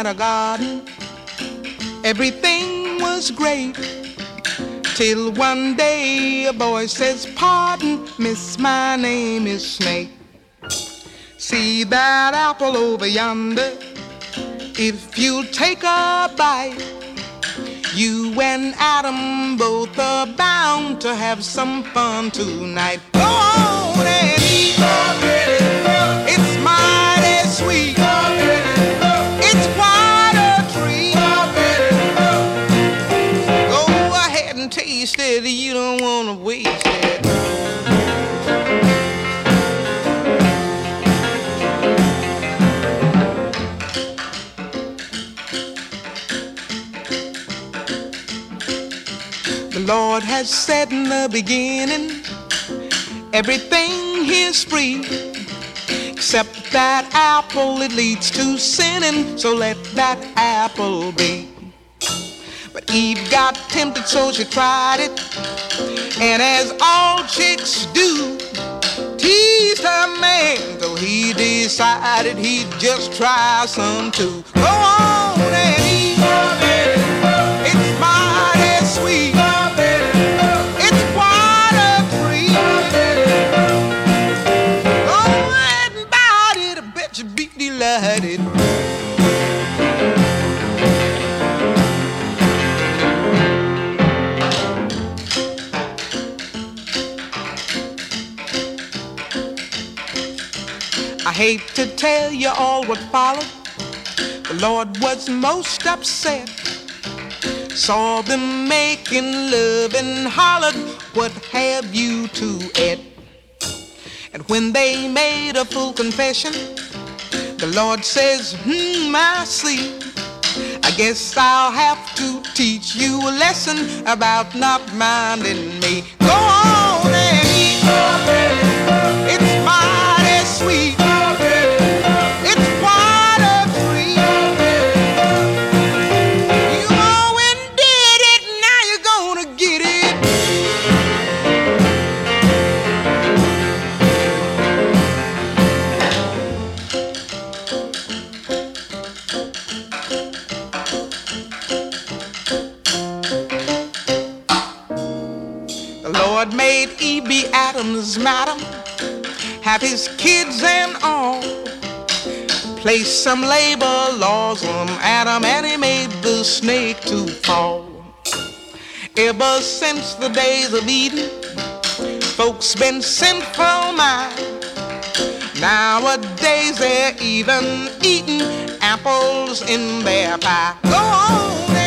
a garden. Everything was great. Till one day a boy says, "Pardon, miss, my name is Snake. See that apple over yonder? If you'll take a bite, you and Adam both are bound to have some fun tonight. Go on and eat. It's mighty sweet. It's quite a treat. Go ahead and taste it. You don't want to waste it. The Lord has said in the beginning, everything here's free, except that apple, it leads to sinning, so let that apple be. But Eve got tempted, so she tried it, and as all chicks do, teased her man till he decided he'd just try some too. Go on and eat. It's mighty sweet. It's quite a treat. Go ahead and bite it. I bet you'd be delighted. I hate to tell you all what followed. The Lord was most upset. Saw them making love and hollered, "What have you to eat?" And when they made a full confession, the Lord says, I see. I guess I'll have to teach you a lesson about not minding me. Go on and eat. It's mighty sweet. It's quite a treat. You know and did it, now you're gonna get it. The Lord made E.B. Adams, madam, have his kids and all. Placed some labor laws on Adam, and he made the snake to fall. Ever since the days of Eden, folks been sinful mind. Nowadays they're even eating apples in their pie. Go on